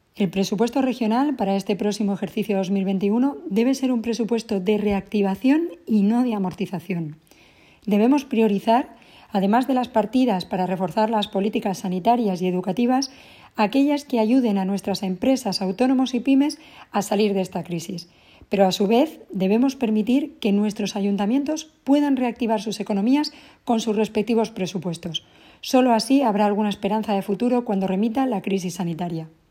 El presupuesto regional para este próximo ejercicio 2021 debe ser un presupuesto de reactivación y no de amortización. Debemos priorizar, además de las partidas para reforzar las políticas sanitarias y educativas, aquellas que ayuden a nuestras empresas, autónomos y pymes a salir de esta crisis. Pero a su vez debemos permitir que nuestros ayuntamientos puedan reactivar sus economías con sus respectivos presupuestos. Solo así habrá alguna esperanza de futuro cuando remita la crisis sanitaria.